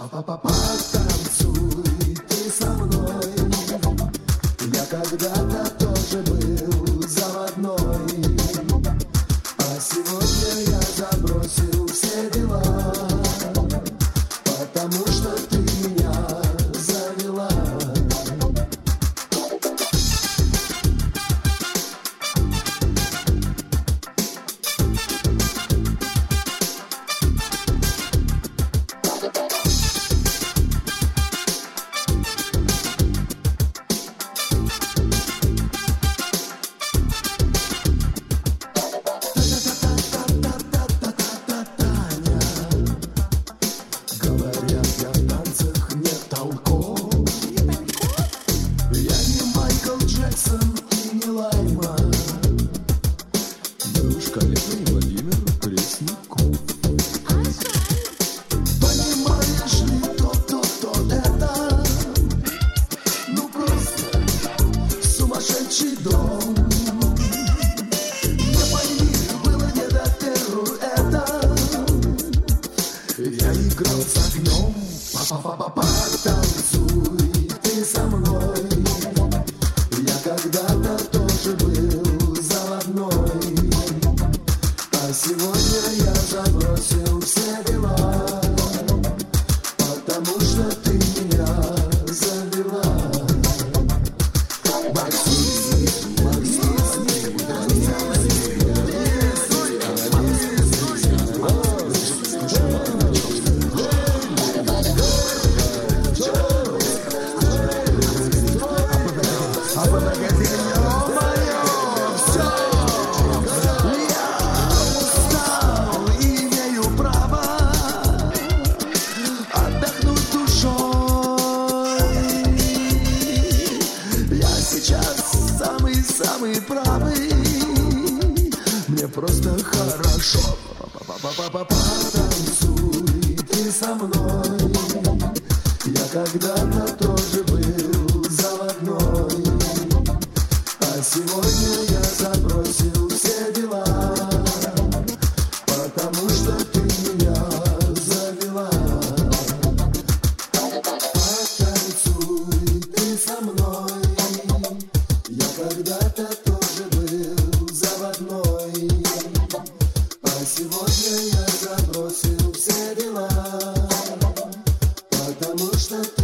Потанцуй ты со мной. Я когда-то тоже был заводной, а сегодня я забросил все дела, потому что ты меня завела. Коллега Владимир Пресняков. Понимаешь ли, то это, ну просто сумасшедший дом. Не пойми, было не до пируэта. Я играл с огнем. Потанцуй ты со мной. Я когда-то тоже был заводной, а сегодня я забросил все дела, потому что ты меня завела. Самый правый, мне просто хорошо. Потанцуй ты со мной. Я когда-то тоже был заводной, а сегодня я забросил все дела, потому что ты меня завела. Потанцуй ты со мной. Я когда-то тоже был заводной, а сегодня я забросил все дела, потому что